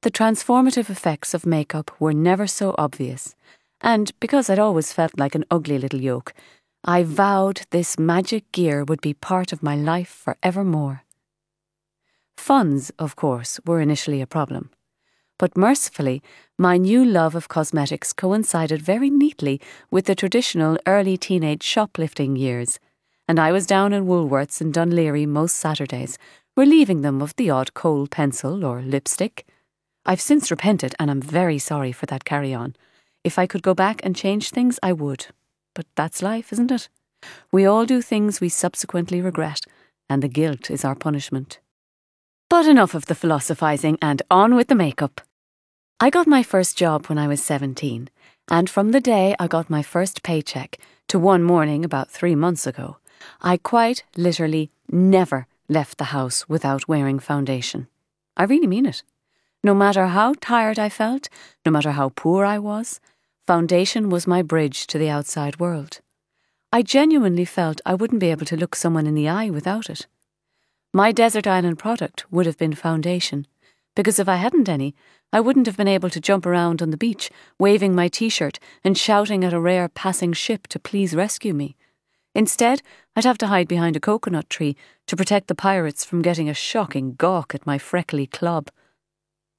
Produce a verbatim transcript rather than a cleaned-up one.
The transformative effects of makeup were never so obvious, and because I'd always felt like an ugly little yoke, I vowed this magic gear would be part of my life forevermore. Funds, of course, were initially a problem, but mercifully, my new love of cosmetics coincided very neatly with the traditional early teenage shoplifting years, and I was down in Woolworths in Dun Laoghaire most Saturdays, relieving them of the odd kohl pencil or lipstick. I've since repented, and I'm very sorry for that carry-on. If I could go back and change things, I would. But that's life, isn't it? We all do things we subsequently regret, and the guilt is our punishment. But enough of the philosophising, and on with the makeup. I got my first job when I was seventeen, and from the day I got my first paycheck to one morning about three months ago, I quite literally never left the house without wearing foundation. I really mean it. No matter how tired I felt, no matter how poor I was, foundation was my bridge to the outside world. I genuinely felt I wouldn't be able to look someone in the eye without it. My desert island product would have been foundation, because if I hadn't any, I wouldn't have been able to jump around on the beach, waving my t-shirt and shouting at a rare passing ship to please rescue me. Instead, I'd have to hide behind a coconut tree to protect the pirates from getting a shocking gawk at my freckly clob.